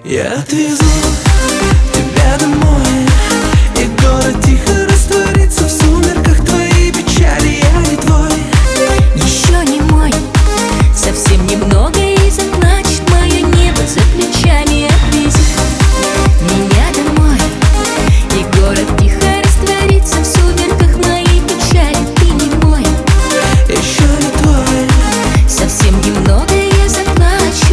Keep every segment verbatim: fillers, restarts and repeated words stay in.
Я отвезу тебя домой, и город тихо растворится в сумерках твоей печали. Я не твой, еще не мой, совсем немного, и значит мое небо за плечами. Отвези меня домой, и город тихо растворится в сумерках моей печали. Ты не мой, еще не твой, совсем немного, я заплачу.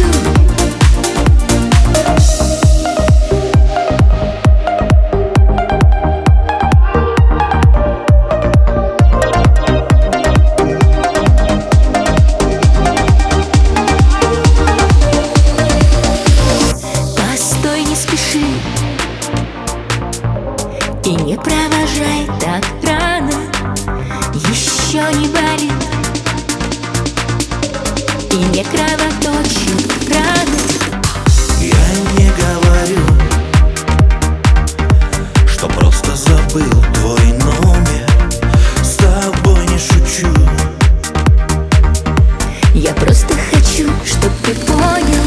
И не провожай так рано, еще не болит, и не кровоточит раны. я не говорю, что просто забыл твой номер. С тобой не шучу, Я просто хочу, чтоб ты понял.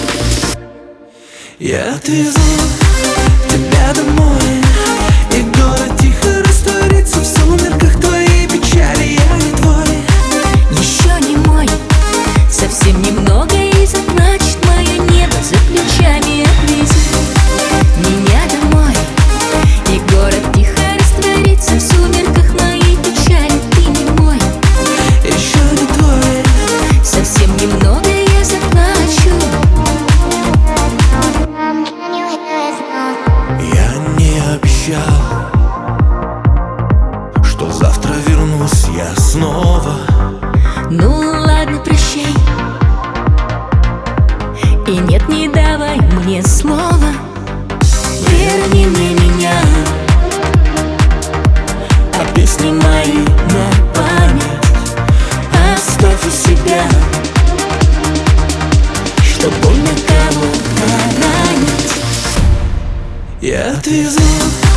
я отвезу тебя домой, и город тихо растворится в сумерках твоей печали. Я не твой, Еще не мой, совсем немного, и значит мое небо за плечами. Отвези меня домой, и город тихо растворится в сумерках моей печали. Ты не мой, еще не твой, совсем немного, я заплачу. я не обещал, что завтра вернусь я снова. Ну ладно, прощай, и нет, не давай мне слова. Верни мне меня, А песни мои на память оставь у себя, чтоб больно кого-то ранить. я отвезу